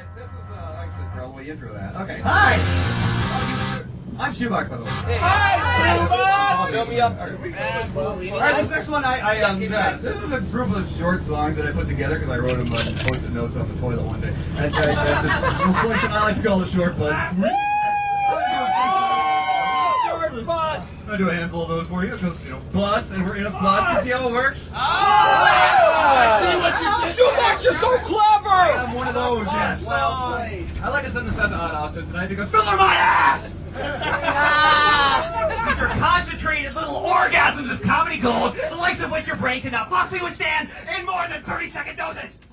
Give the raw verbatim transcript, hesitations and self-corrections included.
This is uh, like the throwaway intro that. Okay, hi! I'm Shoebox, by the way. Hey. Hi, Shoebox! Fill me up. Alright, this next one, I, I um, uh, this is a group of short songs that I put together because I wrote them on post-it notes on the toilet one day. And uh, uh, this this selection I like to call the Short Bus. Short Bus! I'll do a handful of those for you because, you know, bus, and we're in a bus. You see how it works? Oh! I see what you did. Shoebox, you're so clever! I'm one of those, yes. Well, I like to send this out to Aunt Austin tonight because fill her my ass! These are concentrated little orgasms of comedy gold, the likes of which your brain cannot possibly withstand in more than thirty second doses.